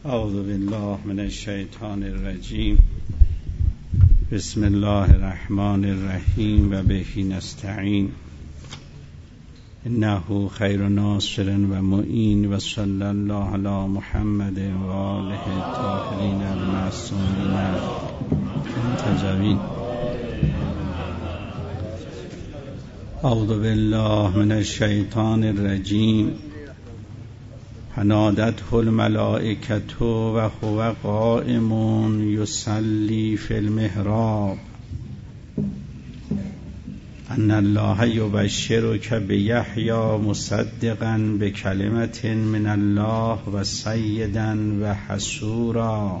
اعوذ بالله من الشیطان الرجیم. بسم الله الرحمن الرحیم و به نستعین. انه خیر ناصر و معین و صلی الله علی محمد و آله الطاهرین المعصومین المنتجبین. اعوذ بالله من الشیطان الرجیم. فنادته الملائکة و هو قائم یصلی فی المحراب ان الله یبشرک بیحیی مصدقا بکلمة من الله و سیدا و حصورا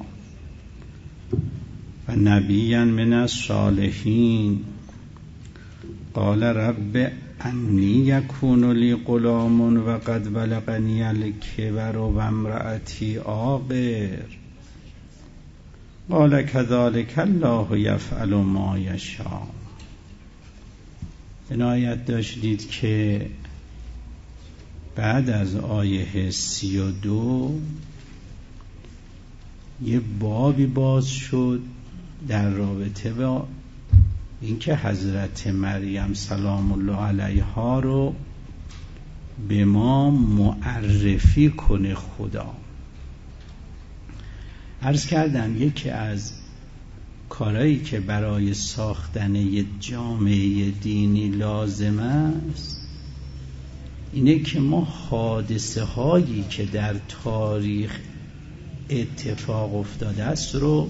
و نبیا من الصالحین. قال رب انی یکون لی غلام و قد بلغنی الکبر و امرأتی عاقر. قال کذلک الله یفعل ما یشاء. عنایت داشتید که بعد از آیه 32 یه بابی باز شد در رابطه با اینکه حضرت مریم سلام الله علیها رو به ما معرفی کنه خدا. عرض کردم یکی از کارهایی که برای ساختن یک جامعه دینی لازم است اینه که ما حادثه هایی که در تاریخ اتفاق افتاده است رو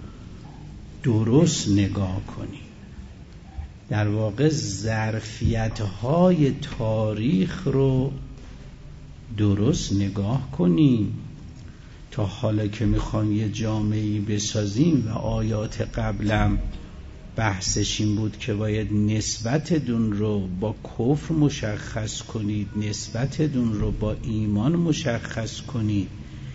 درست نگاه کنیم. در واقع ظرفیت‌های تاریخ رو درست نگاه کنیم. تا حالا که میخوایم یه جامعه‌ای بسازیم و آیات قبلم بحثش این بود که باید نسبتتون رو با کفر مشخص کنید، نسبتتون رو با ایمان مشخص کنید.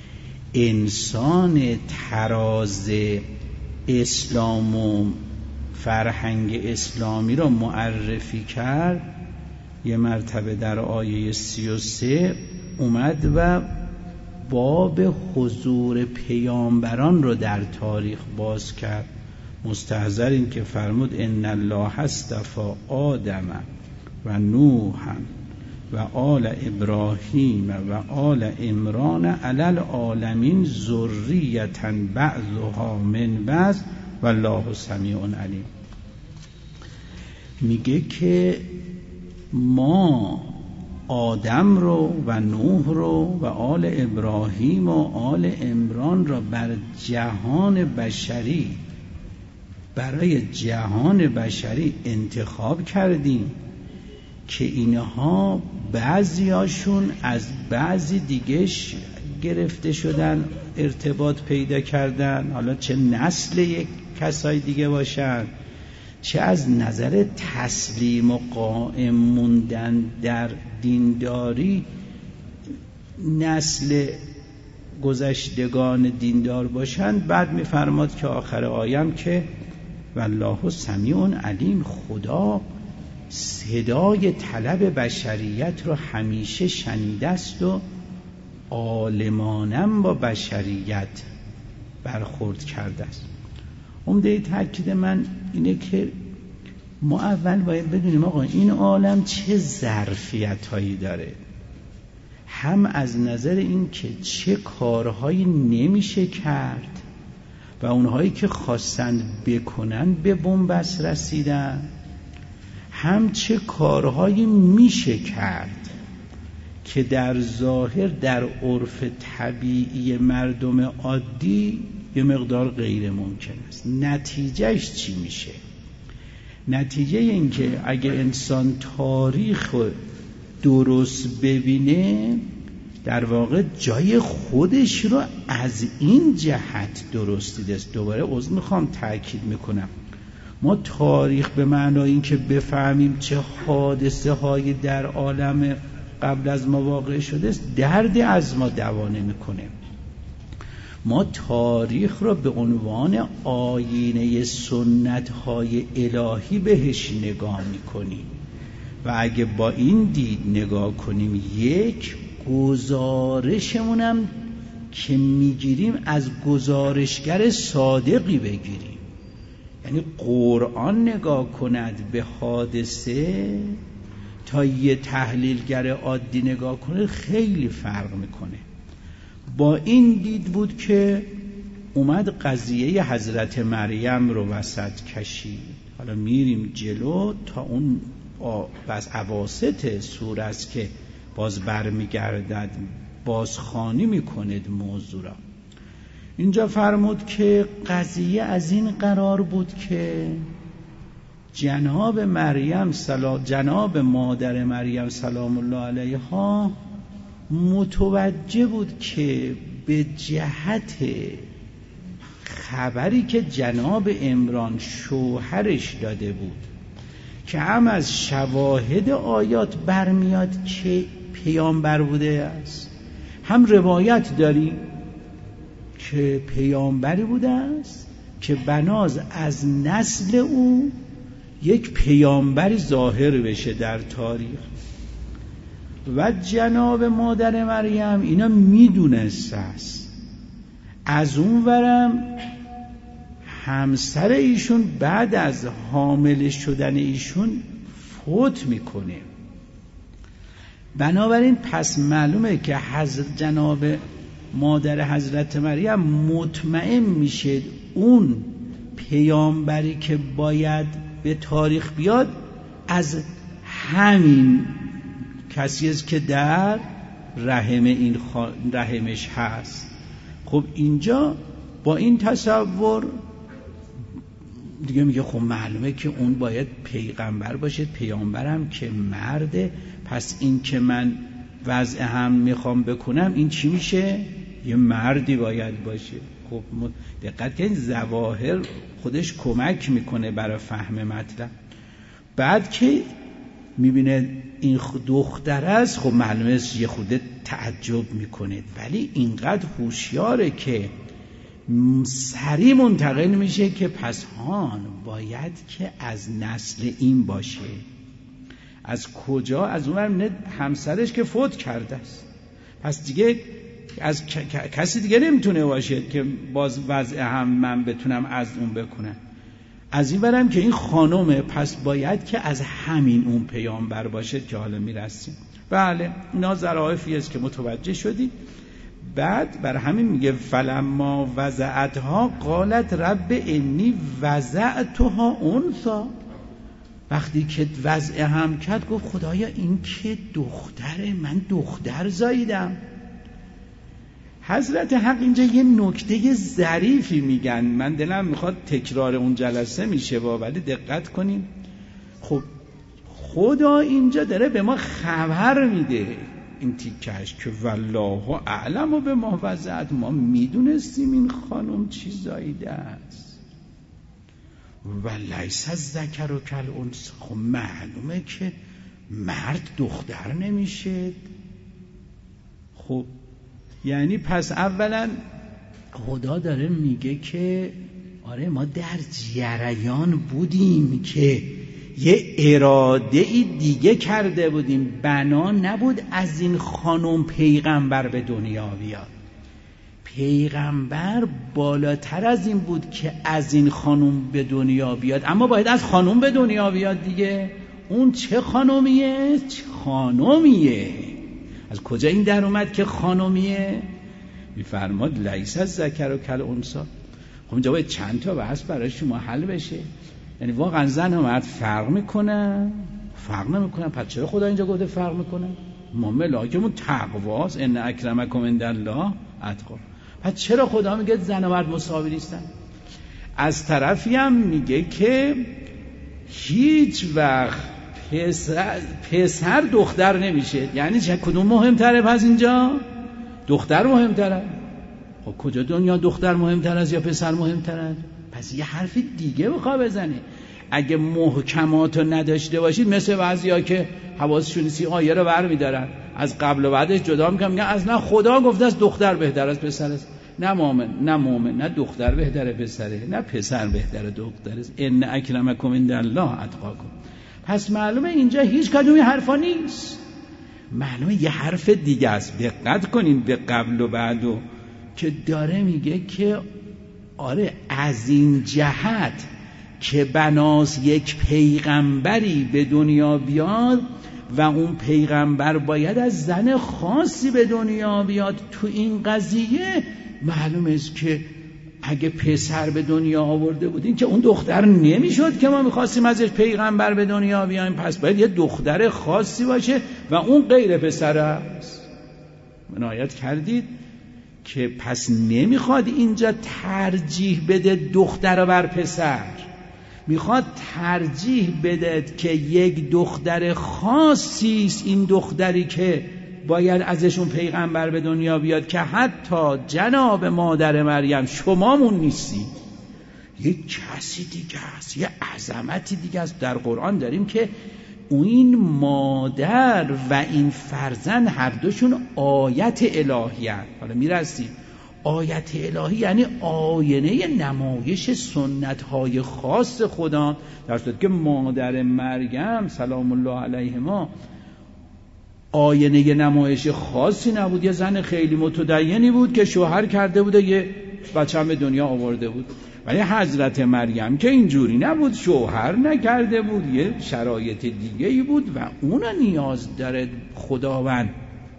انسان تراز اسلام و فرهنگ اسلامی رو معرفی کرد. یه مرتبه در آیه 33 اومد و باب حضور پیامبران رو در تاریخ باز کرد. مستحضر این که فرمود ان الله اصطفی آدم و نوح و آل ابراهیم و آل عمران علی العالمین ذریة بعضها من بعض والله سمیع علیم. میگه که ما آدم رو و نوح رو و آل ابراهیم و آل عمران را بر جهان بشری، برای جهان بشری انتخاب کردیم که اینها بعضیاشون از بعضی دیگهش گرفته شدن، ارتباط پیدا کردن، حالا چه نسل یک کسای دیگه باشن، چه از نظر تسلیم و قائم موندن در دینداری نسل گذشتگان دیندار باشن. بعد میفرماد که آخر آیم که والله سمیع علیم، خدا صدای طلب بشریت رو همیشه شنیده است و عالمانم با بشریت برخورد کرده است. عمده تاکید من اینه که ما اول باید بدونیم آقا این عالم چه ظرفیت‌هایی داره، هم از نظر این که چه کارهایی نمیشه کرد و اونهایی که خواستن بکنن به بنبست رسیدن، هم چه کارهایی میشه کرد که در ظاهر در عرف طبیعی مردم عادی یه مقدار غیر ممکن است. نتیجهش چی میشه؟ نتیجه این که اگه انسان تاریخ درست ببینه در واقع جای خودش رو از این جهت درست دیده است. دوباره عذر میخوام تأکید میکنم، ما تاریخ به معنای این که بفهمیم چه حادثه هایی در عالم قبل از ما واقع شده است دردی از ما دوا نمیکنه. ما تاریخ را به عنوان آینه سنت های الهی بهش نگاه میکنیم و اگه با این دید نگاه کنیم یک گزارشمونم که میگیریم از گزارشگر صادقی بگیریم. یعنی قرآن نگاه کند به حادثه تا یه تحلیلگر عادی نگاه کنه خیلی فرق میکنه. با این دید بود که اومد قضیه حضرت مریم رو وسط کشید. حالا میریم جلو تا اون بس اواسط سوره است که باز برمیگردد، بازخوانی میکند موضوع را. اینجا فرمود که قضیه از این قرار بود که جناب مادر مریم سلام الله علیها متوجه بود که به جهت خبری که جناب عمران شوهرش داده بود که هم از شواهد آیات برمیاد که پیامبر بوده است، هم روایت داریم که پیامبری بوده است که بناز از نسل او یک پیامبری ظاهر بشه در تاریخ. و جناب مادر مریم اینا میدونست است. از اون ورم همسر ایشون بعد از حامل شدن ایشون فوت میکنه. بنابراین پس معلومه که جناب مادر حضرت مریم مطمئن میشه اون پیامبری که باید به تاریخ بیاد از همین کسی است که در رحمش هست. خب اینجا با این تصور دیگه میگه خب معلومه که اون باید پیغمبر باشه، پیامبرم که مرده، پس این که من وضع هم میخوام بکنم این چی میشه؟ یه مردی باید باشه. خب دقت کنید ظواهر خودش کمک میکنه برای فهم مطلب. بعد که میبینه این دختر است خب معلومه یه خورده تعجب میکنه، ولی اینقدر هوشیاره که سریع منتقل میشه که پس هان باید که از نسل این باشه. از کجا؟ از اون همسرش که فوت کرده است، پس دیگه از کسی دیگه نمیتونه باشه که باز وضع هم من بتونم از اون بکنم. از این برم که این خانومه، پس باید که از همین اون پیامبر باشه که حالا میرسیم. بله اینا ظرافی است که متوجه شدید. بعد بر همین میگه فلما وضعتها قالت رب انی وضعتها انثی. وقتی که وضع هم کرد گفت خدایا این که دختره، من دختر زاییدم. حضرت حق اینجا یه نکته ظریفی میگن، من دلم میخواد تکرار اون جلسه میشه ولی دقت کنیم. خب خدا اینجا داره به ما خبر میده این تیکش که والله اعلم و به ما وضعت، ما میدونستیم این خانم چی زاییده است. و لیس الذکر کالانثی، خب معلومه که مرد دختر نمیشه. خب یعنی پس اولا خدا داره میگه که آره ما در جریان بودیم که یه اراده دیگه کرده بودیم، بنا نبود از این خانم پیغمبر به دنیا بیاد. پیغمبر بالاتر از این بود که از این خانم به دنیا بیاد، اما باید از خانم به دنیا بیاد دیگه. اون چه خانمیه؟ چه خانمیه؟ از کجا این در اومد که خانمیه؟ میفرماد لیس الذکر کالانثی. خب اینجا باید چند تا بحث برای شما حل بشه. یعنی واقعا زن و مرد فرق میکنن؟ فرق نمیکنن. پس چرا خدا اینجا گفته فرق میکنن؟ ما ملاکمون تقواست، ان اکرمکم عندالله اتقاکم. پس چرا خدا میگه زن و مرد مساوی نیستن؟ از طرفی هم میگه که هیچ وقت پسر دختر نمیشه. یعنی کدوم مهمتره پس اینجا؟ دختر مهمتره. خب کجا دنیا دختر مهمتر است یا پسر مهمتر است؟ پس یه حرف دیگه بخواه بزنه. اگه محکماتو نداشته باشید مثل بعضیا که حواسشون نیست آیه رو برمی‌دارن از قبل و بعدش جدا میکنن، میگن از نه خدا گفته است دختر بهتر از پسر است، نه مومن نه دختر بهتره پسره، نه پسر بهتره دختر است. ان اکرمکم عندالله اتقاکم. پس معلومه اینجا هیچ کدوم این حرفا نیست، معلومه یه حرف دیگه است. دقت کنین به قبل و بعد و که داره میگه که آره از این جهت که بناس یک پیغمبری به دنیا بیاد و اون پیغمبر باید از زن خاصی به دنیا بیاد، تو این قضیه معلومه است که اگه پسر به دنیا آورده بودین که اون دختر نمیشد که ما میخواستیم ازش پیغمبر به دنیا بیایم، پس باید یه دختر خاصی باشه و اون غیر پسر است. عنایت کردید که پس نمیخواد اینجا ترجیح بده دختر بر پسر، میخواد ترجیح بده که یک دختر خاصی است، این دختری که باید ازشون پیغمبر به دنیا بیاد که حتی جناب مادر مریم شمامون نیستی، یک کسی دیگه است، یه عظمتی دیگه است. در قرآن داریم که این مادر و این فرزند هر دوشون آیت الهی هست. حالا میرسیم آیت الهی یعنی آینه نمایش سنت‌های خاص خدا، در صورتی که مادر مریم سلام الله علیهما آینه نمایش خاصی نبود، یه زن خیلی متدینی بود که شوهر کرده بود و یه بچه هم به دنیا آورده بود. ولی حضرت مریم که اینجوری نبود، شوهر نکرده بود، یه شرایط دیگه‌ای بود و اون نیاز داره، خداوند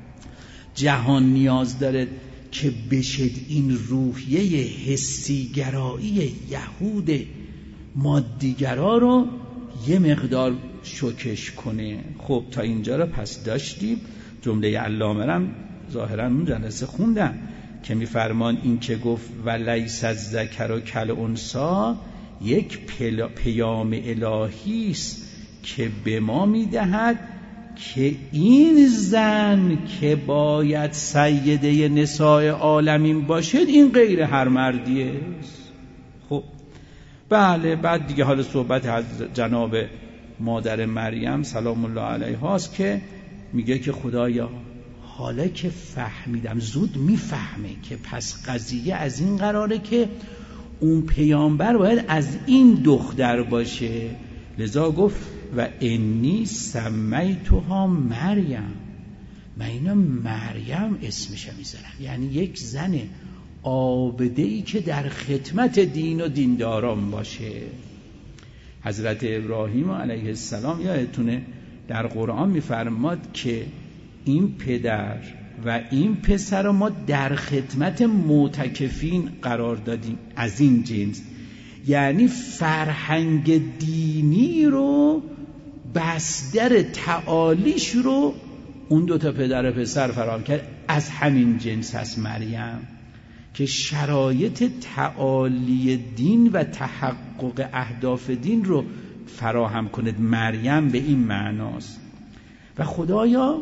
جهان نیاز داره که بشد این روحیه حسیگرایی یهود مادیگرا رو یه مقدار شوکش کنه. خب تا اینجا رو پس داشتیم. جمله علامه رم ظاهرا اون جلسه خوندم که میفرمان این که گفت ولیس الذکر کالانثی یک پیام الهی است که به ما میدهد که این زن که باید سیده نساء عالمین باشد این غیر هر مردیه. خب بله، بعد دیگه حالا صحبت از جناب مادر مریم سلام الله علیها است که میگه که خدایا حالا که فهمیدم، زود میفهمه که پس قضیه از این قراره که اون پیامبر باید از این دختر باشه، لذا گفت و انی سمیتها مریم، من اینا مریم اسمش میذارم، یعنی یک زن عابده‌ای که در خدمت دین و دینداران باشه. حضرت ابراهیم علیه السلام یادتونه در قرآن میفرماد که این پدر و این پسر رو ما در خدمت معتکفین قرار دادیم از این جنس، یعنی فرهنگ دینی رو، بستر تعالیش رو اون دوتا پدر و پسر فراهم کرد. از همین جنس هست مریم که شرایط تعالی دین و تحقق اهداف دین رو فراهم کند. مریم به این معناست و خدایا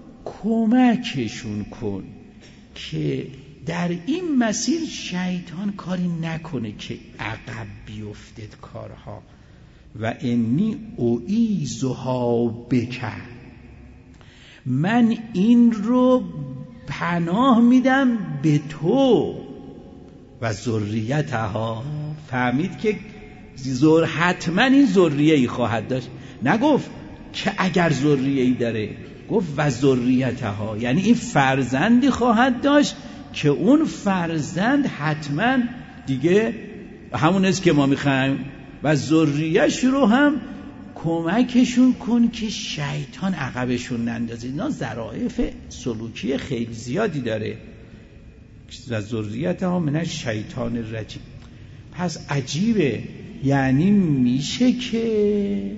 کمکشون کن که در این مسیر شیطان کاری نکنه که عقب بیفتد کارها. و انی اعیذها بک، من این رو پناه میدم به تو و ذریتها. فهمید که حتما این ذریه‌ای خواهد داشت، نگفت که اگر ذریه‌ای داره، گفت و ذریتها، یعنی این فرزندی خواهد داشت که اون فرزند حتما دیگه همون است که ما میخوایم و ذریه‌اش رو هم کمکشون کن که شیطان عقبشون نندازه. اینا ظرافت سلوکی خیلی زیادی داره. و ذریتها من الشیطان الرجیم. پس عجیبه، یعنی میشه که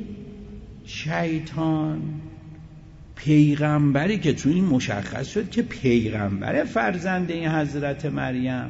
شیطان پیغمبری که تو این مشخص شد که پیغمبر فرزند این حضرت مریم،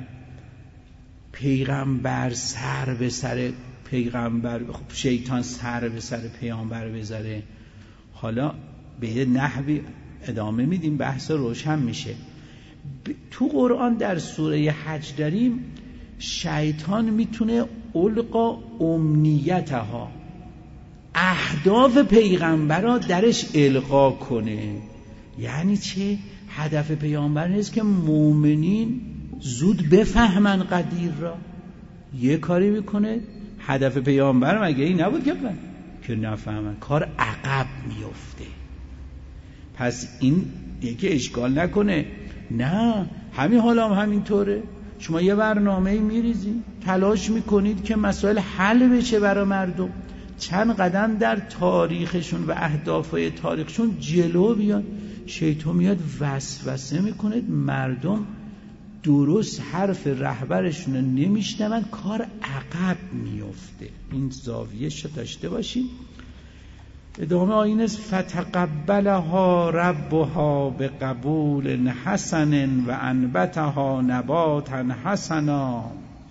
پیغمبر سر به سر پیغمبر، خب شیطان سر به سر پیامبر بذاره. حالا به یه نحوی ادامه میدیم، بحث روشن میشه. تو قرآن در سوره حج داریم شیطان میتونه القا امنیتها، اهداف پیغمبرها درش القا کنه. یعنی چه؟ هدف پیامبر نیست که مؤمنین زود بفهمن قدیر را، یه کاری میکنه هدف پیامبر مگه این نبود که نفهمن، کار عقب میفته. پس این یکی اشکال نکنه نه، همین حالا هم همینطوره. شما یه برنامه‌ای میریزید، تلاش میکنید که مسائل حل بشه برای مردم، چند قدم در تاریخشون و اهدافهای تاریخشون جلو بیاد، شیطان میاد وسوسه میکنه، مردم درست حرف رهبرشون رو نمیشنون، کار عقب میفته. این زاویه‌شو داشته باشید. ادامه آیین است: فتقبلها ربها به قبول حسن و انبتها نباتا حسنا.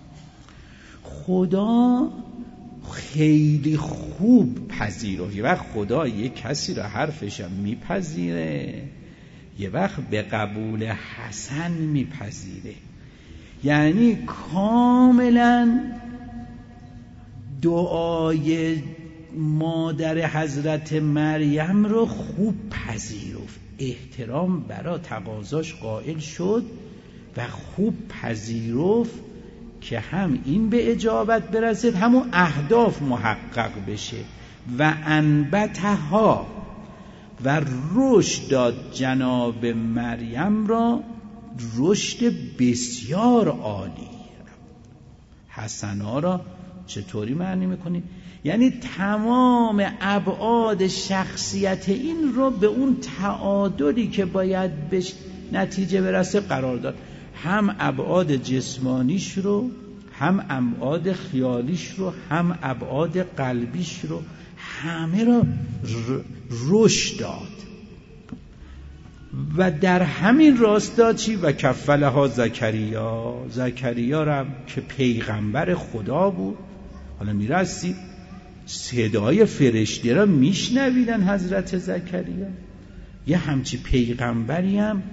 خدا خیلی خوب پذیره. یه وقت خدا یک کسی را حرفش میپذیره، یه وقت به قبول حسن میپذیره، یعنی کاملا دعای مادر حضرت مریم رو خوب پذیرفت، احترام برای تقاضاش قائل شد و خوب پذیرفت که هم این به اجابت برسد، همون اهداف محقق بشه. و انبتها، و رشد داد جناب مریم را رشد بسیار عالی. حسنا را چطوری معنی میکنی؟ یعنی تمام ابعاد شخصیت این رو به اون تعادلی که باید بهش نتیجه برسه قرار داد. هم ابعاد جسمانیش رو، هم ابعاد خیالیش رو، هم ابعاد قلبیش رو، همه را رشد داد. و در همین راستا چی؟ و کفلها زکریا. زکریا را که پیغمبر خدا بود، حالا میرسید صدای فرشته را میشنویدن حضرت زکریا، یه همچی پیغمبری هم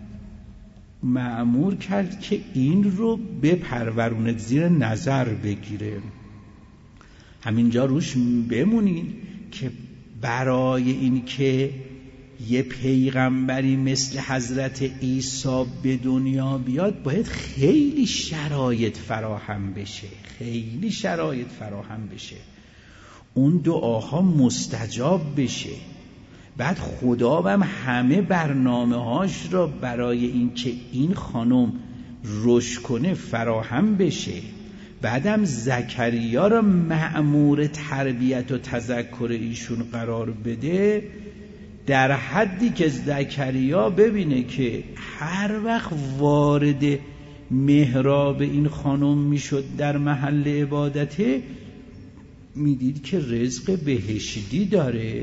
مأمور کرد که این رو به پرورونت زیر نظر بگیره. همینجا روش بمونید که برای این که یه پیغمبری مثل حضرت عیسی به دنیا بیاد باید خیلی شرایط فراهم بشه، خیلی شرایط فراهم بشه، اون دعاها مستجاب بشه. بعد خدا هم همه برنامه‌هاش را برای این که این خانم رشد کنه فراهم بشه. بعدم زکریا را مأمور تربیت و تذکر ایشون قرار بده، در حدی که زکریا ببینه که هر وقت وارد محراب این خانم میشد در محل عبادته، میدید که رزق بهشتی داره.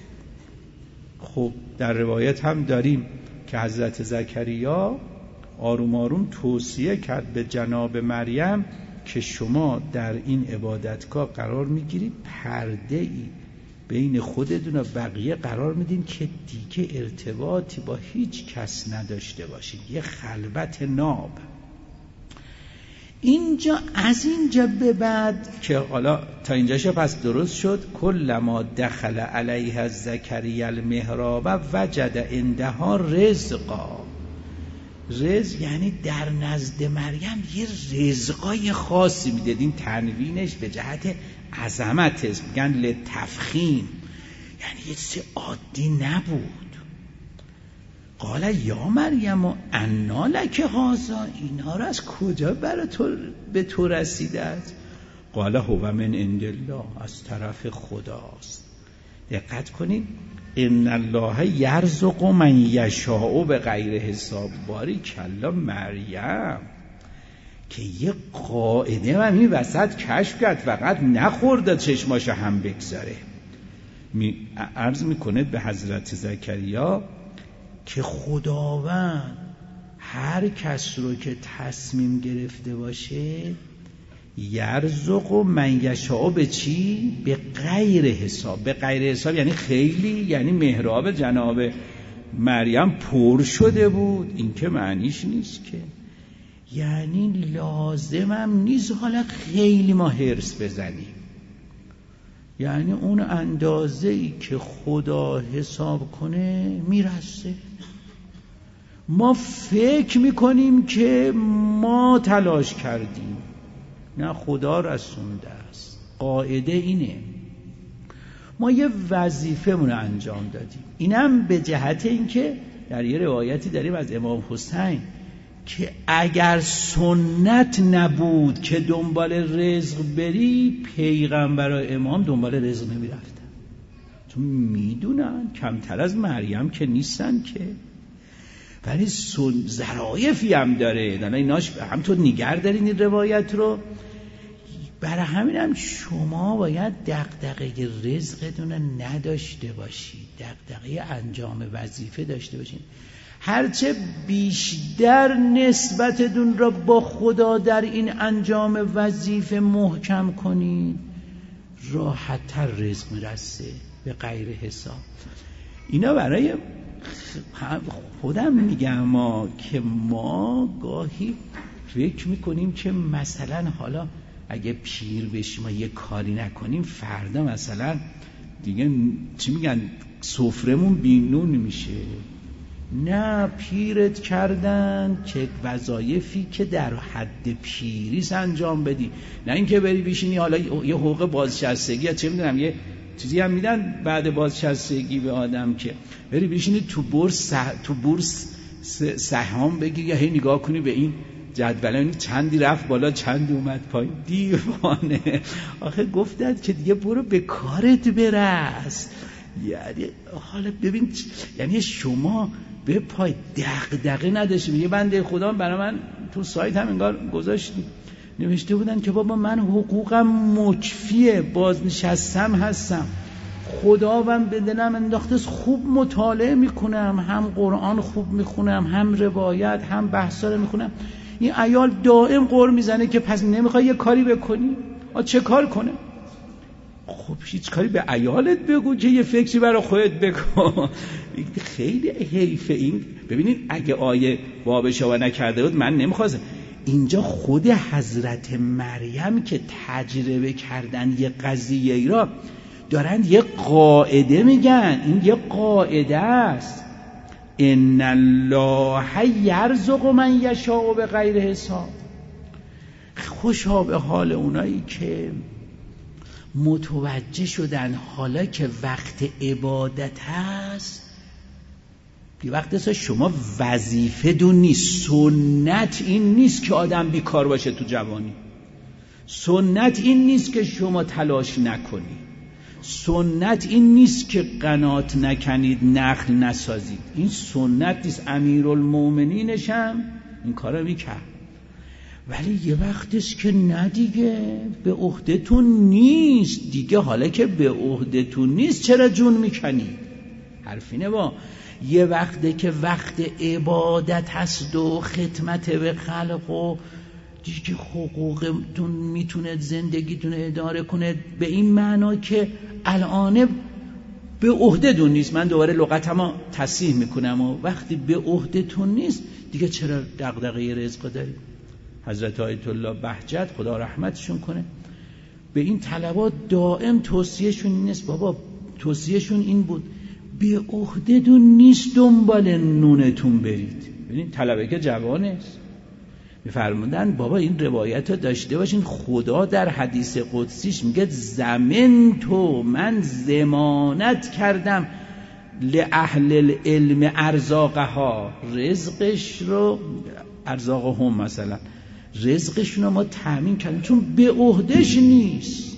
خب در روایت هم داریم که حضرت زکریا آروم آروم توصیه کرد به جناب مریم که شما در این عبادتگاه قرار میگیرید، پرده ای بین خودتون و بقیه قرار میدین که دیگه ارتباطی با هیچ کس نداشته باشید، یه خلوت ناب. اینجا از اینجا به بعد که حالا تا اینجاش پس درست شد. کلما دخل علیها زکریا المحراب وجد عندها رزقا. رزق یعنی در نزد مریم یه رزقای خاصی میده. این تنوینش به جهت عظمت است، میگن لتفخیم، یعنی یه چیز عادی نبود. قال یا مریم انا لک هذا، اینا رو از کجا به تو رسیده است؟ قال هو من عند الله، از طرف خداست. دقت کنید، ان الله یرزق من یشاء به غیر حساب. باریکلا مریم که یه قاعده من این وسط کشف کرد، فقط نخورده چشماشو هم بگذاره. عرض میکنه به حضرت زکریا که خداوند هر کس رو که تصمیم گرفته باشه یرزق من یشاء به چی؟ به غیر حساب. به غیر حساب یعنی خیلی، یعنی محراب جناب مریم پر شده بود. این که معنیش نیست که یعنی لازمم نیست حالا خیلی ما حرص بزنیم، یعنی اون اندازه‌ای که خدا حساب کنه میرسه. ما فکر میکنیم که ما تلاش کردیم، نه خدا رسونده است. قاعده اینه، ما یه وظیفه مون انجام دادیم، اینم به جهت اینکه در یه روایتی داریم از امام حسین که اگر سنت نبود که دنبال رزق بری، پیغمبر و امام دنبال رزق نمیرفتن، چون میدونن کمتر از مریم که نیستن که. ولی ظرایفی هم داره، دانا ایناش همطور نگر دارین این روایت رو. برای همین هم شما باید دغدغه رزقتون نداشته باشید، دغدغه انجام وظیفه داشته باشید. هرچه بیشتر نسبتتون را با خدا در این انجام وظیفه محکم کنید، راحت‌تر رزق میرسه به غیر حساب. اینا برای خودم میگم که ما گاهی فکر میکنیم که مثلا حالا اگه پیر بشیم و یه کاری نکنیم، فردا مثلا دیگه چی میگن سفرمون بی‌نون میشه. نه، پیرت کردن که وظایفی که در حد پیریس انجام بدی، نه اینکه بری بشینی حالا یه حقوق بازنشستگی یا چه میدونم یه چیزی هم میدن بعد بازنشستگی به آدم که بری بشینی تو بورس سهام بگی یا هی نگاه کنی به این جدول چندی رفت بالا چندی اومد پایین. دیوانه. آخه گفتند که دیگه برو به کارت برس. یعنی حالا ببین، یعنی شما به پای دغدغه نداشتی. یه بنده خدا برای من تو سایت هم انگار گذاشتی، نوشته بودن که بابا من حقوقم مکفیه، بازنشستم هستم، خداوند به دلم انداخته خوب مطالعه میکنم، هم قرآن خوب میخونم، هم روایت، هم بحثا رو میخونم. این عیال دائم قر میزنه که پس نمیخوای یه کاری بکنی؟ چه کار کنه؟ خب هیچ کاری به عیالت بگو که یه فکری برای خودت بکن. خیلی حیفه این. ببینید اگه آیه بابشا نکرده بود من نمیخواستم. اینجا خود حضرت مریم که تجربه کردن یه قضیه ای را دارن یه قاعده میگن. این یه قاعده است، ان الله یرزق من یشاء بغیر حساب. خوشا به حال اونایی که متوجه شدن حالا که وقت عبادت هست، یه وقت هست شما وظیفه دون نیست. سنت این نیست که آدم بیکار باشه تو جوانی، سنت این نیست که شما تلاش نکنی، سنت این نیست که قنات نکنید نخل نسازید. این سنت نیست. امیرالمومنینش هم این کارو میکرد. ولی یه وقتش که نه دیگه به عهده‌تون نیست دیگه. حالا که به عهده‌تون نیست چرا جون میکنید؟ حرفینه. با یه وقته که وقت عبادت هست و خدمت به خلق و دیگه حقوقتون میتونه زندگیتون اداره کنه، به این معنا که الان به عهده‌تون نیست. من دوباره لغتمو تصحیح میکنم و وقتی به عهده‌تون نیست دیگه چرا دغدغه رزق دارید؟ حضرت آیت الله بهجت خدا رحمتشون کنه به این طلبات دائم توصیهشون نیست. بابا توصیهشون این بود به عهده‌تون نیست دنبال نونتون برید. ببین طلبه که جوانه میفرمودن بابا این روایت رو داشته باشین. خدا در حدیث قدسیش میگه زمن تو، من ضمانت کردم لأهل العلم ارزاقها، رزقش رو ارزاقهم مثلا رزقشون رو ما تامین کردیم چون به عهدهش نیست.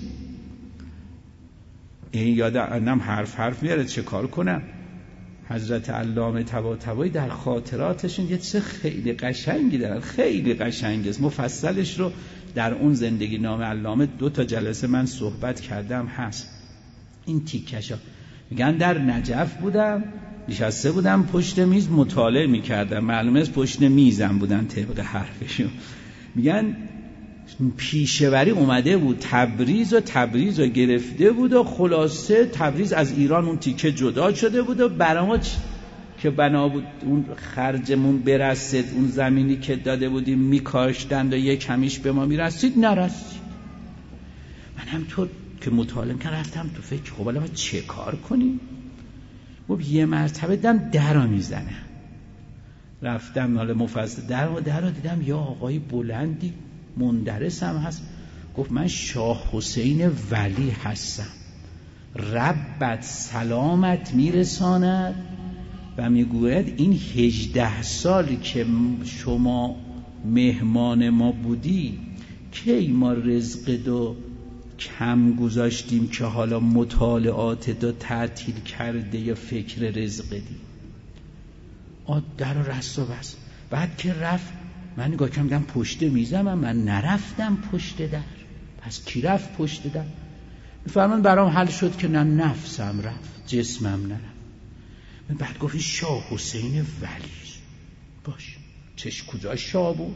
این یادم حرف میاره چه کار کنم. حضرت علامه طباطبایی در خاطراتشون یه چه خیلی قشنگی دارن، خیلی قشنگ است. مفصلش رو در اون زندگی نامه علامه 2 جلسه من صحبت کردم هست. این تیکشا میگن در نجف بودم، نشسته بودم پشت میز مطالعه میکردم، معلومه از پشت میزم بودن طبق حرفشون. میگن پیشوری اومده بود تبریز و گرفته بود و خلاصه تبریز از ایران اون تیکه جدا شده بود و برای ما که بنا بود اون خرجمون برسید، اون زمینی که داده بودیم میکاشتند و یک کمیش به ما میرسید نرسید. من همطور که مطالعه کردم رفتم تو فکر خب حالا ما چه کار کنیم؟ یه مرتبه در رو میزنه. رفتم حالا مفصل در رو دیدم یا آقای بلندی مندرس هم هست. گفت من شاه حسین ولی هستم، ربت سلامت میرساند و میگوید این 18 سال که شما مهمان ما بودی کی ما رزق دو کم گذاشتیم که حالا مطالعات دو تعطیل کرده یا فکر رزق دی؟ در رست و بس. بعد که رفت من نگاه کردم دیدم پشت میزم، من نرفتم پشت در. پس کی رفت پشت در؟ میفرمان برام حل شد که نه نفسم رفت جسمم نرفت. بعد گفت شاه حسین ولی باش چش کجا شاه بود؟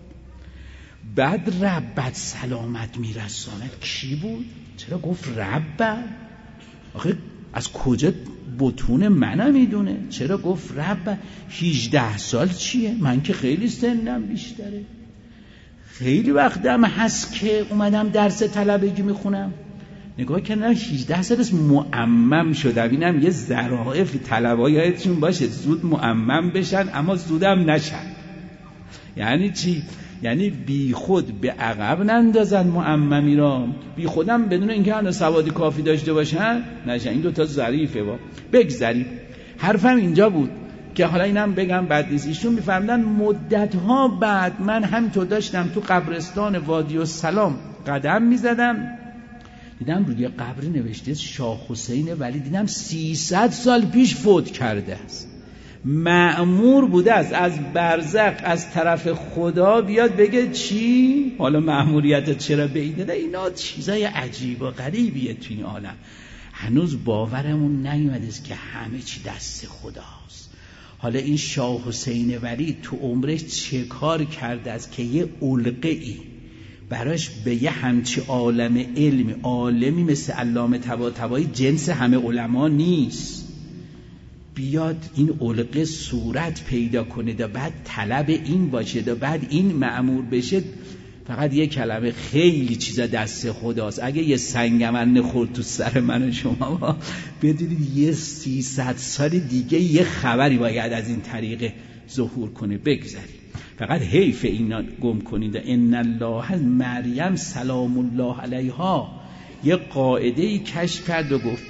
بعد ربت سلامت میرساند کی بود؟ چرا گفت ربت؟ آخه از کجا بطون منم میدونه؟ چرا گفت ربت؟ 18 سال چیه؟ من که خیلی سنم بیشتره، خیلی وقتم هست که اومدم درس طلبگی میخونم. نگاه کردم 18 سال است معمم شدم. اینم یه ظرافت طلبا یادتون باشه زود معمم بشن اما زودم نشن. یعنی چی؟ یعنی بی خود به عقب نندازن معممی را، بی خودم بدون اینکه هنو سوادی کافی داشته باشن نشن. این دوتا ظریفه. بگذاریم حرفم اینجا بود که حالا اینم بگم بعد نیست. ایشون میفهمدن مدتها بعد من همینطور داشتم تو قبرستان وادی السلام قدم میزدم، دیدم روی قبر نوشته شاه حسین ولی، دیدم 300 سال پیش فوت کرده است. مأمور بوده است از برزخ از طرف خدا بیاد بگه چی؟ حالا مأموریت چرا به این داده؟ اینا چیزای عجیب و غریبیه تو این عالم. هنوز باورمون نیومده است که همه چی دست خداست. حالا این شاه حسین ولی تو عمرش چه کار کرده است که یه علقه‌ای براش به یه همچی عالم علمی، عالمی مثل علامه طباطبایی جنس همه علما نیست، بیاد این علقه صورت پیدا کنه دا بعد طلب این باشه دا بعد این مأمور بشه. فقط یه کلمه، خیلی چیزا دست خداست. اگه یه سنگمن خورد تو سر من و شما بدونید یه 300 سال دیگه یه خبری باید از این طریق ظهور کنه. بگذاریم فقط حیف اینا گم کنید. ان الله مریم سلام الله علیها یه قاعده‌ای کشف کرد و گفت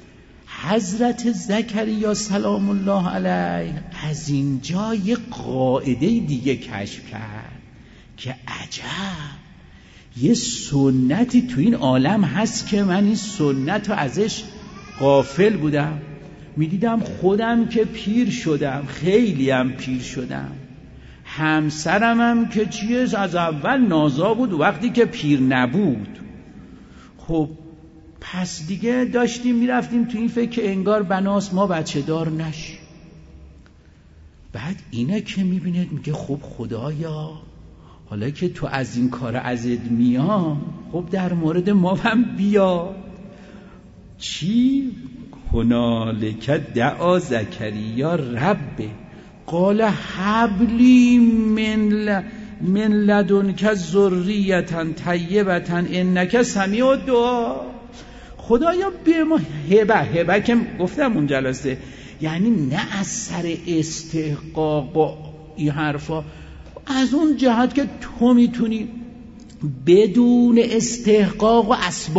حضرت زکریا سلام الله علیه از اینجا یه قاعده دیگه کشف کرد که عجب یه سنتی تو این عالم هست که من این سنت رو ازش غافل بودم. میدیدم خودم که پیر شدم، خیلی هم پیر شدم، همسرم هم که چیز از اول نازا بود وقتی که پیر نبود. خب پس دیگه داشتیم میرفتیم تو این فکر که انگار بناس ما بچه دار نشیم. بعد اینه که میبینید میگه خب خدایا حالا که تو از این کار ازت میام، خب در مورد ما هم بیا. چی؟ هنالک دعا زکریا ربه قال حبلی من لدنک ذریة طیبة انک سمیع الدعا. خدایا به ما هبه که گفتم اون جلسه، یعنی نه از سر استحقاق و این حرفا، از اون جهت که تو میتونی بدون استحقاق و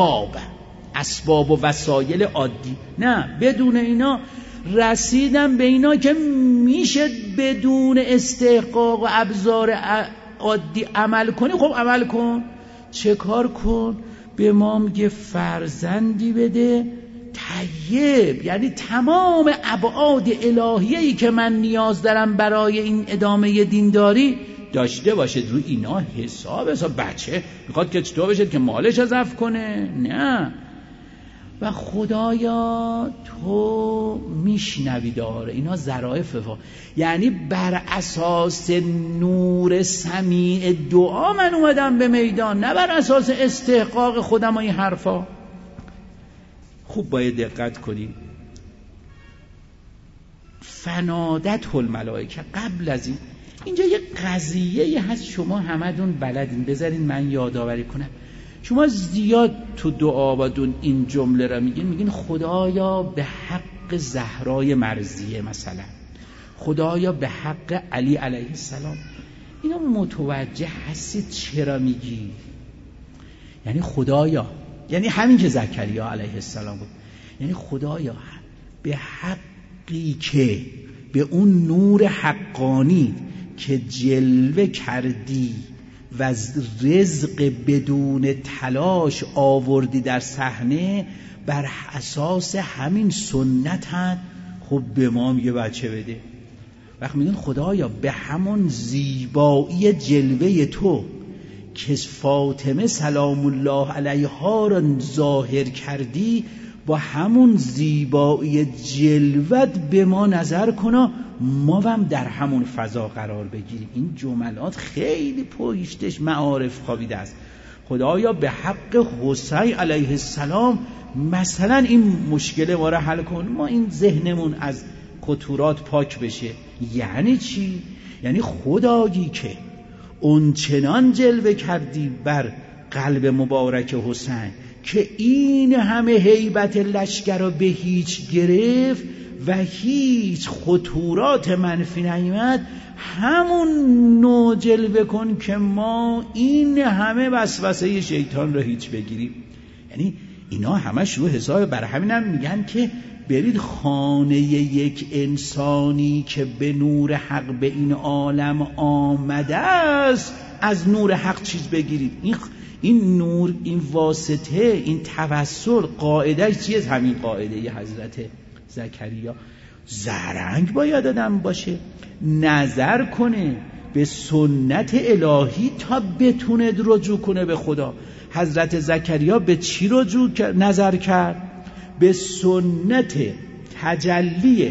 اسباب و وسایل عادی، نه بدون اینا رسیدم به اینا که میشه بدون استحقاق و ابزار عادی عمل کنی. خب عمل کن. چه کار کن؟ به ما میگه فرزندی بده طیب، یعنی تمام ابعاد الهیه‌ای که من نیاز دارم برای این ادامه دینداری داشته باشه. روی اینا حساب بچه میخواد که چطور بشه که مالش اضاف کنه؟ نه. و خدایا تو میشنوی داره اینا ظرافه، یعنی بر اساس نور سمیع دعا من اومدم به میدان، نه بر اساس استحقاق خودم و این حرفا. خوب باید دقت کنیم. فنادت الملائکه قبل از اینجا یه قضیه هست شما همدون بلدین، بذارین من یادآوری کنم. شما زیاد تو دعا بدون این جمله را میگین خدایا به حق زهرای مرضیه، مثلا خدایا به حق علی علیه السلام. اینا متوجه هستید چرا میگی؟ یعنی خدایا، یعنی همین که زکریا علیه السلام بود، یعنی خدایا به حقی که به اون نور حقانی که جلوه کردی و رزق بدون تلاش آوردی در صحنه، بر اساس همین سنتت خب به ما یه بچه بده. وقتی میگن خدایا به همون زیبایی جلوه تو که فاطمه سلام الله علیها را ظاهر کردی، با همون زیبایی جلوت به ما نظر کنا، ما هم در همون فضا قرار بگیریم. این جملات خیلی پشتش معارف خوابیده است. خدایا به حق حسین علیه السلام مثلا این مشکل ما را حل کن، ما این ذهنمون از خطورات پاک بشه. یعنی چی؟ یعنی خدایی که اون چنان جلوه کردی بر قلب مبارک حسین که این همه هیبت لشکر را به هیچ گرفت و هیچ خطورات منفی نیامد، همون نوع جلوه کن که ما این همه وسوسه شیطان را هیچ بگیریم. یعنی اینا همش رو حساب. بر همین میگن که برید خانه یک انسانی که به نور حق به این عالم آمده است، از نور حق چیز بگیرید. این نور، این واسطه، این توسل قاعده چیه؟ همین قاعده ی حضرت زکریا. زرنگ باید آدم باشه، نظر کنه به سنت الهی تا بتونه رجوع کنه به خدا. حضرت زکریا به چی نظر کرد؟ به سنت تجلی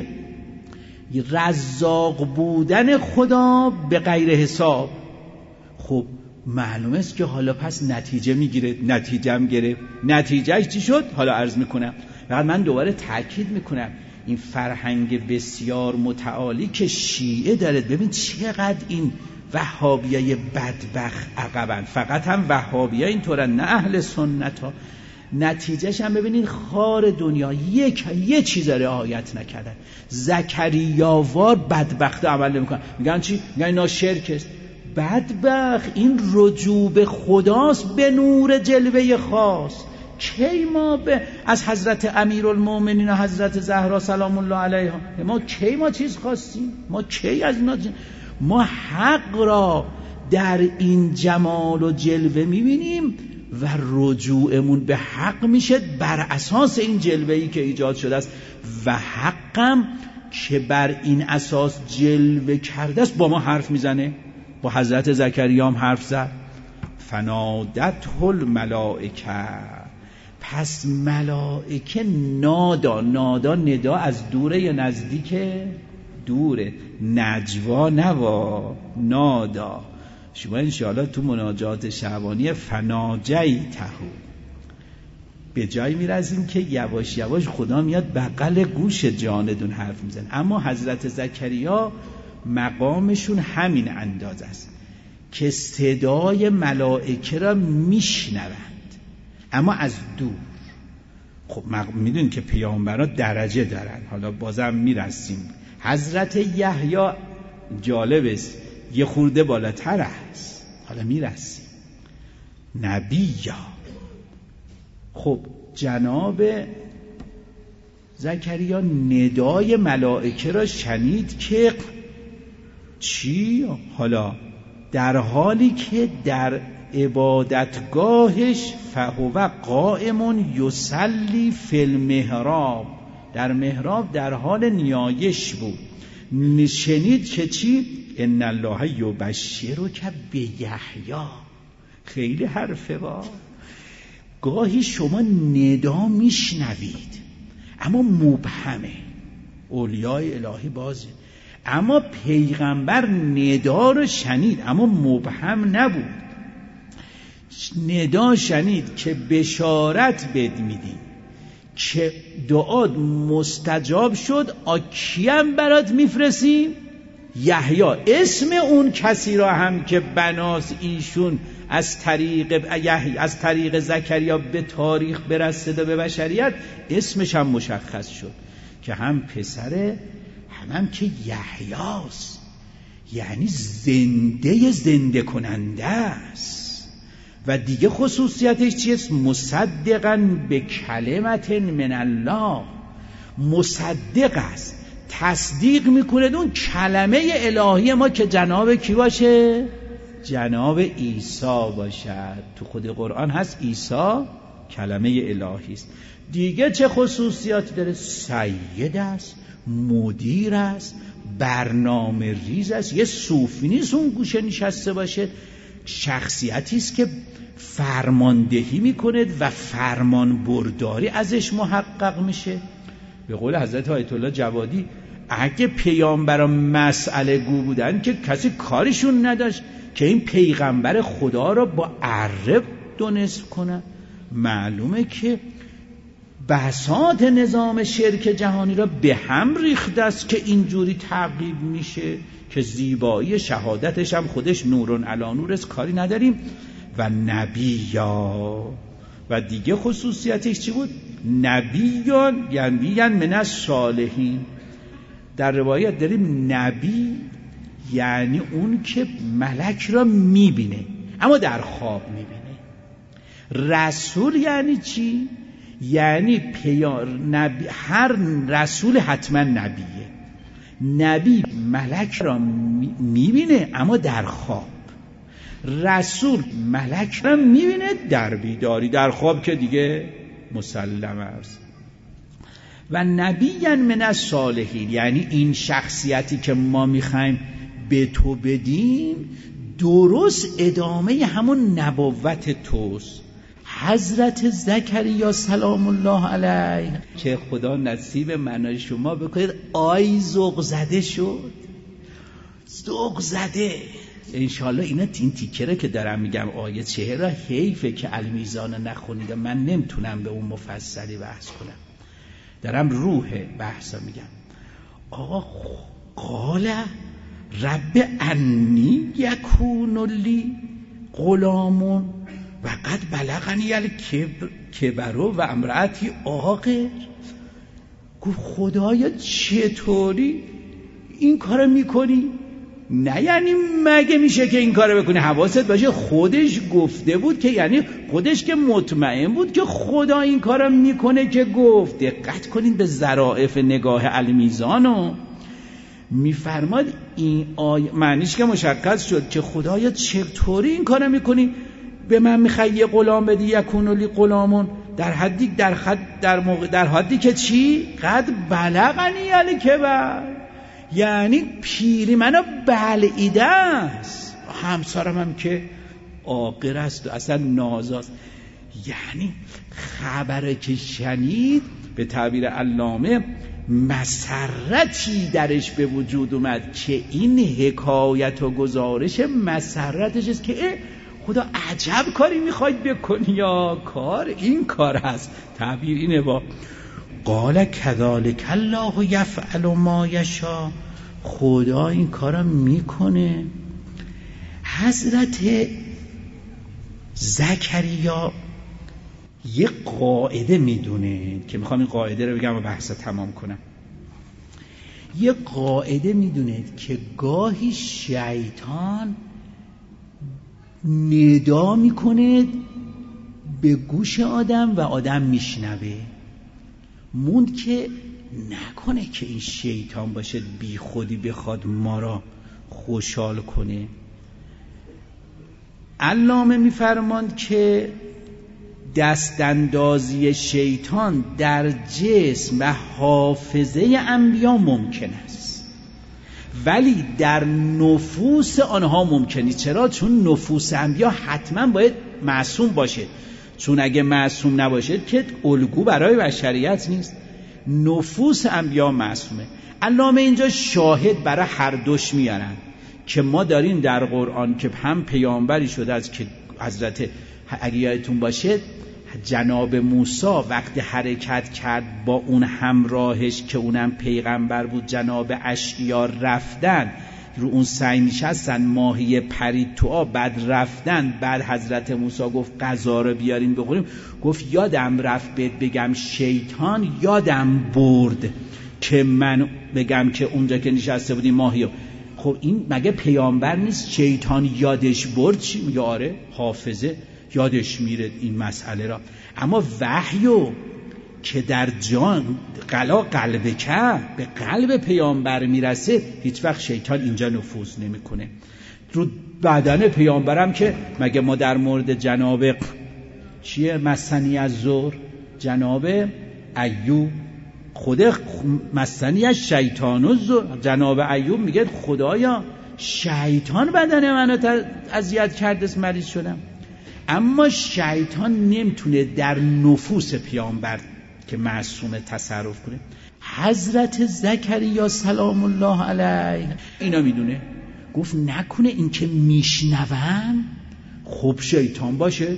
رزاق بودن خدا به غیر حساب. خب معلومه است که حالا پس نتیجه میگیره. نتیجه هم گرفت. نتیجهش چی شد؟ حالا عرض میکنم. فقط من دوباره تاکید میکنم این فرهنگ بسیار متعالی که شیعه داره، ببین چقدر این وهابیای بدبخت عقبن. فقط هم وهابیا اینطورن، نه اهل سنت ها. نتیجهش هم ببینید خار دنیا یه چیز رعایت نکردن. زکریاوار بدبخت عمل نمیکنن. میگن چی؟ میگن اینا شرک است. بدبخت، این رجوع به خداست به نور جلوه خاص. کی ما از حضرت امیرالمومنین و حضرت زهرا سلام الله علیها ما چیز خواستیم؟ ما کی از اینا ما حق را در این جمال و جلوه میبینیم و رجوعمون به حق میشه بر اساس این جلوه‌ای که ایجاد شده است. و حقم که بر این اساس جلوه کرده است با ما حرف میزنه. با حضرت زکریا هم حرف زد. فنادته الملائکه، پس ملائکه نادا ندا از دوره یا نزدیکه؟ دوره. نجوا نوا، نادا. شما انشاءالله تو مناجات شعبانی فناجیته به جایی میرسیم که یواش یواش خدا میاد بغل گوش جاندون حرف میزن. اما حضرت زکریا مقامشون همین انداز است که صدای ملائکه را میشنوند اما از دور. خب میدونید که پیامبرا درجه دارن. حالا بازم میرسیم. حضرت یحیی جالب است، یه خورده بالاتر است. حالا میرسیم. نبی یا خب جناب زکریا ندای ملائکه را شنید که چی؟ حالا در حالی که در عبادتگاهش فهو قائم یصلی فی المحراب، در محراب در حال نیایش بود. شنید که چی؟ ان الله یبشرک بیحیی. خیلی حرفه با. گاهی شما ندا میشنوید اما مبهمه، اولیای الهی بازه. اما پیغمبر ندا رو شنید اما مبهم نبود. ندا شنید که بشارت بد میدیم که دعات مستجاب شد. کیم برات میفرستیم؟ یحیی. اسم اون کسی را هم که بناس ایشون از طریق زکریا به تاریخ برسیده به بشریت، اسمش هم مشخص شد که هم پسره هم که یحیاست. یعنی زنده کننده است. و دیگه خصوصیتش چیست؟ مصدقاً به کلمت من الله. مصدق است، تصدیق میکنه اون کلمه الهی ما که جناب کی باشه؟ جناب عیسی باشد. تو خود قرآن هست عیسی کلمه الهی است. دیگه چه خصوصیاتی داره؟ سید است، مدیر است، برنامه ریز است. یه صوفی نیست اون گوشه نشسته باشه، شخصیتی است که فرماندهی میکنه و فرمان برداری ازش محقق میشه. به قول حضرت آیت الله جوادی اگه پیامبران مسئله گو بودن که کسی کارشون نداشت که این پیغمبر خدا را با اره دو نصف کنن. معلومه که بساط نظام شرک جهانی را به هم ریخته است که اینجوری تعقیب میشه که زیبایی شهادتش هم خودش نورون علی نور است، کاری نداریم. و نبیا، و دیگه خصوصیتش چی بود؟ نبیان یعنی من الصالحین. در روایت داریم نبی یعنی اون که ملک را میبینه اما در خواب میبینه. رسول یعنی چی؟ یعنی نبی، هر رسول حتما نبیه. نبی ملک را میبینه اما در خواب، رسول ملک را میبینه در بیداری، در خواب که دیگه مسلم است. و نبیاً من الصالحین یعنی این شخصیتی که ما میخوایم به تو بدیم درست ادامه همون نبوت توست. حضرت زکریا سلام الله علیه که خدا نصیب منای شما بکنید. آی ذوق زده شد، ذوق زده. انشالله اینا تین تیکره که دارم میگم آیه 4 را حیفه که المیزان نخونید، من نمیتونم به اون مفصلی بحث کنم، دارم روح بحثا میگم. آقا قال رب انی یکون لی غلام و قد بلغنی الکبر و امرأتی عاقر. گفت خدایا چطوری این کارو میکنی؟ نه یعنی مگه میشه که این کارو بکنی؟ حواست باشه خودش گفته بود که، یعنی خودش که مطمئن بود که خدا این کارو میکنه که گفت. دقت کنین به ظرافت نگاه المیزانو. میفرماد این آیه معنیش که مشخص شد که خدایا چطوری این کارو میکنی؟ به من میخوای یه غلام بدی، یکون لی غلامون، در حدی که چی؟ قد بلغنی الکبر، یعنی پیری منو بلعیده است، همسرم هم که عاقر است و اصلا نازاست. یعنی خبره که شنید به تعبیر علامه مسرتی درش به وجود اومد که این حکایت و گزارش مسرتش است که خدا عجب کاری میخواید بکنی یا کار این کار هست. تعبیر اینه با قال کذالک الله یفعل ما یشاء، خدا این کارا میکنه. حضرت زکریا یه قاعده میدونه که میخوام این قاعده رو بگم و بحث تمام کنم. یه قاعده میدونه که گاهی شیطان ندا میکنه به گوش آدم و آدم میشنوه. موند که نکنه که این شیطان باشه بی خودی بخواد ما را خوشحال کنه. علامه میفرماند که دستاندازی شیطان در جسم و حافظه انبیا ممکن است ولی در نفوس آنها ممکن نیست. چرا؟ چون نفوس انبیا حتما باید معصوم باشه، چون اگه معصوم نباشه که الگو برای بشریت نیست. نفوس انبیا معصومه. علامه اینجا شاهد برای هر دوش میارن که ما داریم در قرآن که هم پیامبری شده از که حضرت، اگه یادتون باشه جناب موسی وقتی حرکت کرد با اون همراهش که اونم پیغمبر بود، جناب اشعیا رفتن رو اون سنگ نشستن، ماهی پرید تو آب، بعد رفتن، بعد حضرت موسی گفت غذا رو بیارین بخوریم، گفت یادم رفت بگم شیطان یادم برد که من بگم که اونجا که نشسته بودیم ماهی. خب این مگه پیامبر نیست؟ شیطان یادش برد چی؟ میگه آره حافظه یادش میره این مسئله را. اما وحیو که در جان قلب که به قلب پیامبر میرسه، هیچ وقت شیطان اینجا نفوذ نمیکنه. رو بدن پیامبرم که مگه ما در مورد جناب چیه مسنی از زور جناب ایوب خود مسنی از شیطان و زور، جناب ایوب میگه خدایا شیطان بدن منو اذیت کرده مریض شدم. اما شیطان نمیتونه در نفوس پیامبر که معصوم تصرف کنه. حضرت زکریا سلام الله علیه اینا میدونه، گفت نکنه این که میشنون خب شیطان باشه.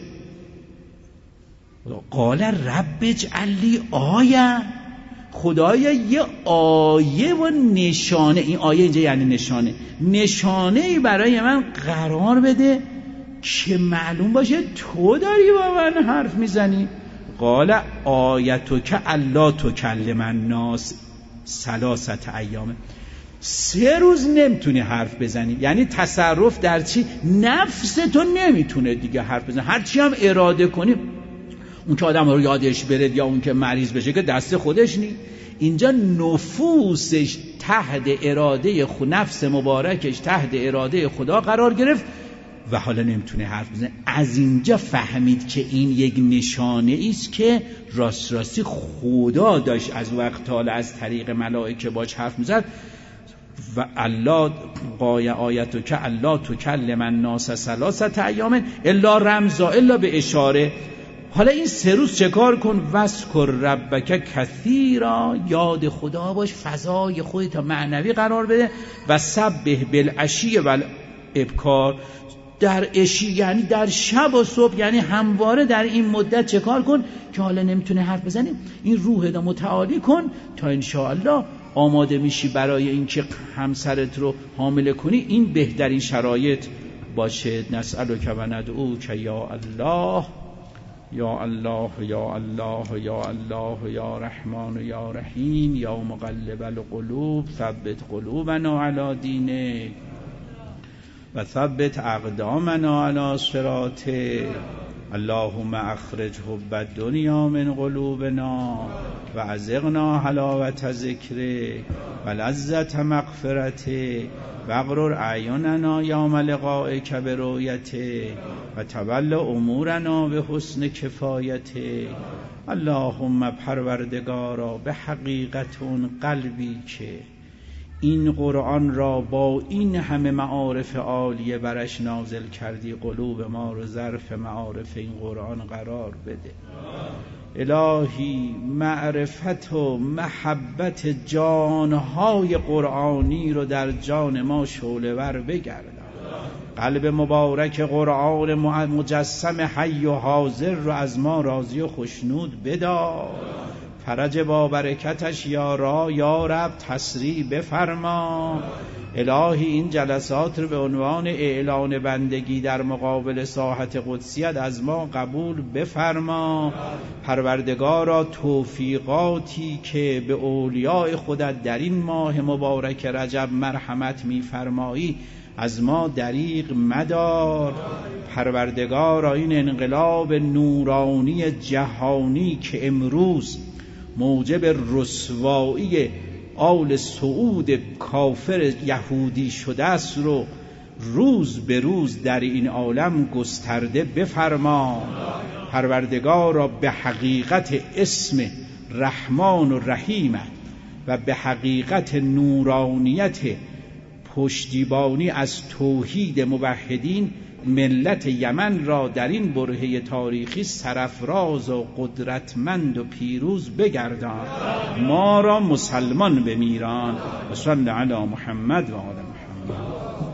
قال رب اجعل لی آیه، خدایا یه آیه و نشانه، این آیه اینجا یعنی نشانه برای من قرار بده که معلوم باشه تو داری با من حرف میزنی. قال آیتک الا تکلم الناس 3 ایام، 3 روز نمیتونی حرف بزنی. یعنی تصرف در چی؟ نفس تو نمیتونه دیگه حرف بزنه. هر چی هم اراده کنی، اون که آدم رو یادش برد یا اون که مریض بشه که دست خودش نی. اینجا نفوسش تحت اراده نفس مبارکش تحت اراده خدا قرار گرفت و حالا نمیتونه حرف بزنه. از اینجا فهمید که این یک نشانه ایست که راستی خدا داشت از وقت حالا از طریق ملائکه باش حرف میزد. و الله قای آیتو که الله تکلم الناس 3 ایام الا رمزا، الا به اشاره. حالا این 3 روز چه کار کن؟ وذکر ربک کثیرا، یاد خدا باش، فضای خودت معنوی قرار بده. و سبح بالعشی و الابکار، در عشی یعنی در شب و صبح، یعنی همواره در این مدت چه کار کن که حالا نمیتونه حرف بزنی، این روح دا متعالی کن تا انشاءالله آماده میشی برای اینکه همسرت رو حامله کنی. این بهترین شرایط باشه. نسألک و ندعوک یا الله یا الله یا الله یا الله یا رحمان یا رحیم یا مقلب القلوب ثبت قلوبنا علی دینک و ثبت اقدامنا علی صراطک. اللهم اخرج حب الدنیا من قلوبنا و ازغنا حلاوت ذکرک و لذت مغفرتک و اغرر اعیننا یوم لقائک برؤیتک و تول امورنا به حسن کفایتک. اللهم پروردگارا به حقیقت اون قلبی که این قرآن را با این همه معارف عالیه برش نازل کردی، قلوب ما رو ظرف معارف این قرآن قرار بده. الهی معرفت و محبت جانهای قرآنی رو در جان ما شعله‌ور بگردان. قلب مبارک قرآن مجسم حی و حاضر رو از ما راضی و خوشنود بدار. فرج با برکتش یا رب تسریع بفرما. الهی این جلسات رو به عنوان اعلان بندگی در مقابل ساحت قدسیت از ما قبول بفرما. پروردگارا توفیقاتی که به اولیاء خودت در این ماه مبارک رجب مرحمت می‌فرمایی از ما دریغ مدار. پروردگارا این انقلاب نورانی جهانی که امروز موجب رسوایی آل سعود کافر یهودی شده است رو روز به روز در این عالم گسترده بفرما. پروردگارا به حقیقت اسم رحمان و رحیمت و به حقیقت نورانیت پشتیبانی از توحید موحدین ملت یمن را در این برهه تاریخی سرفراز و قدرتمند و پیروز بگردان. ما را مسلمان بمیران. و صلی علی محمد و آل محمد.